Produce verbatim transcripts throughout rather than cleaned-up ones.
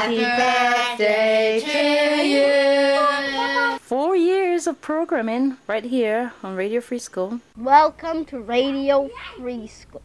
Happy birthday to you. Four years of programming right here on Radio Free School. Welcome to Radio Free School.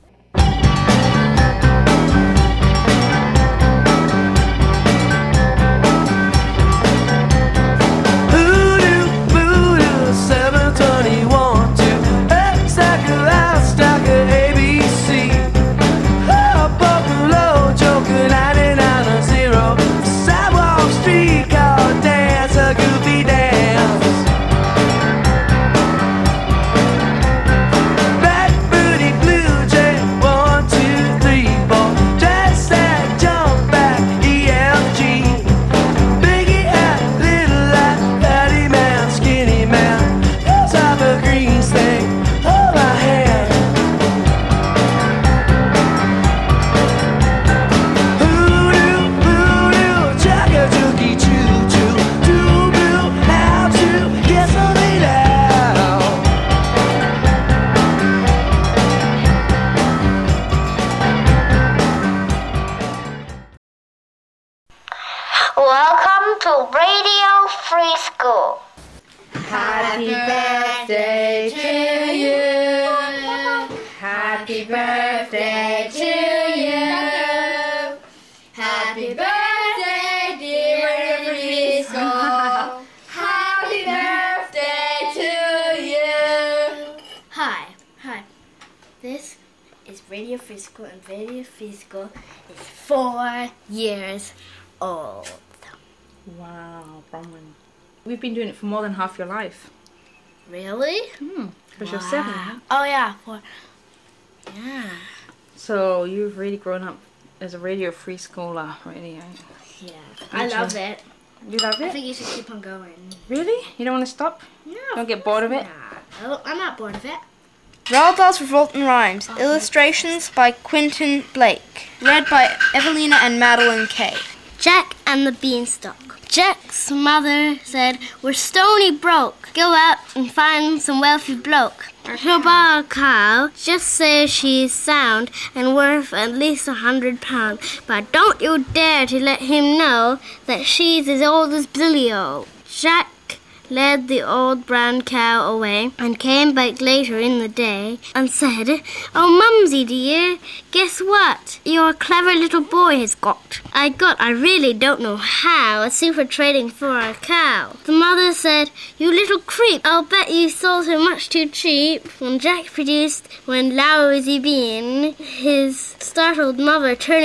Welcome to Radio Free School. Happy birthday to you. Happy birthday to you. Happy birthday, dear Radio Free School. Happy birthday to you. Hi, hi. This is Radio Free School, and Radio Free School is four years old. Wow, Bronwyn. We've been doing it for more than half your life. Really? Hmm, because you're seven. Oh yeah, four. Yeah. So you've really grown up as a Radio Free Schooler, really. eh? Yeah. I love it. You love I it? think you should keep on going. Really? You don't want to stop? No. Don't get bored of it? Nah, I'm not bored of it. Roald Dahl's Revolt and Rhymes. Illustrations by Quentin Blake. Read by Evelina and Madeline Kay. Jack and the Beanstalk. Jack's mother said, "We're stony broke. Go out and find some wealthy bloke. He'll buy a cow. Just say she's sound and worth at least a hundred pounds. But don't you dare to let him know that she's as old as Billy-O." Jack led the old brown cow away and came back later in the day and said, "Oh, Mumsy dear, guess what your clever little boy has got? I got, I really don't know how, a super trading for a cow." The mother said, "You little creep, I'll bet you sold her much too cheap." When Jack produced, when lousy bean, his startled mother turning